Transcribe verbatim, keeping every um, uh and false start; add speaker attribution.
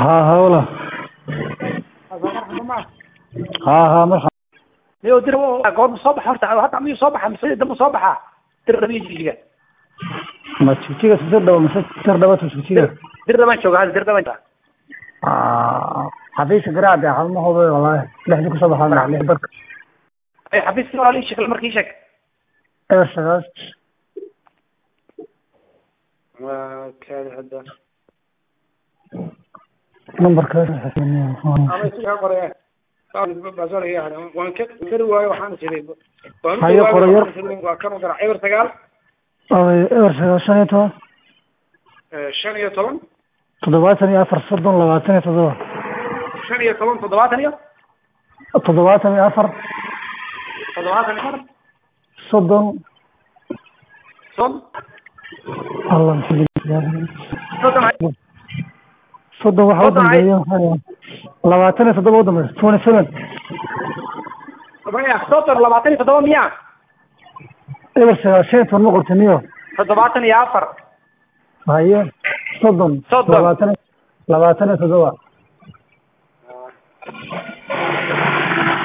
Speaker 1: ها ها ولا ها ها مرحبا
Speaker 2: ليه قلت له قعد مصبح حتى عمي صباح مسجد ده مصبحه ترى بيجي
Speaker 1: ما تشتيك تصير ده مش تصير ده تشتيك
Speaker 2: dir ما شو هذا dir ما
Speaker 1: آه حبيش قراد يا حلمه هو والله لحد كسب حالنا عليه برك
Speaker 2: اي حبيت تقول عليه شكل مركيشك
Speaker 1: ايش شغال
Speaker 2: كان هذا
Speaker 1: نمبر كذا حسني
Speaker 2: انا يسوي قريه قال بازار يعني وان كثر واي waxaan jiray
Speaker 1: هاي قريه
Speaker 2: waa kan dara eber sagaal
Speaker 1: oo eber sagaal shan iyo toban
Speaker 2: shan iyo toban
Speaker 1: toddobaatan iyo afar soddon labaatan iyo toddoba
Speaker 2: shan iyo toban toddobaatan iyo
Speaker 1: toddobaatan iyo afar
Speaker 2: toddobaatan iyo afar
Speaker 1: soddon
Speaker 2: son
Speaker 1: الله يسلمك
Speaker 2: soddon
Speaker 1: soddon waxa u dambeeyo labaatan iyo toddoba u dambeeyo twenty-seven
Speaker 2: طبعا اختار labaatan iyo toddoba miya
Speaker 1: eber sagaal shan iyo toban ma qortaniyo
Speaker 2: toddobaatan iyo afar
Speaker 1: haye soddon
Speaker 2: soddon
Speaker 1: labaatan labaatan iyo toddoba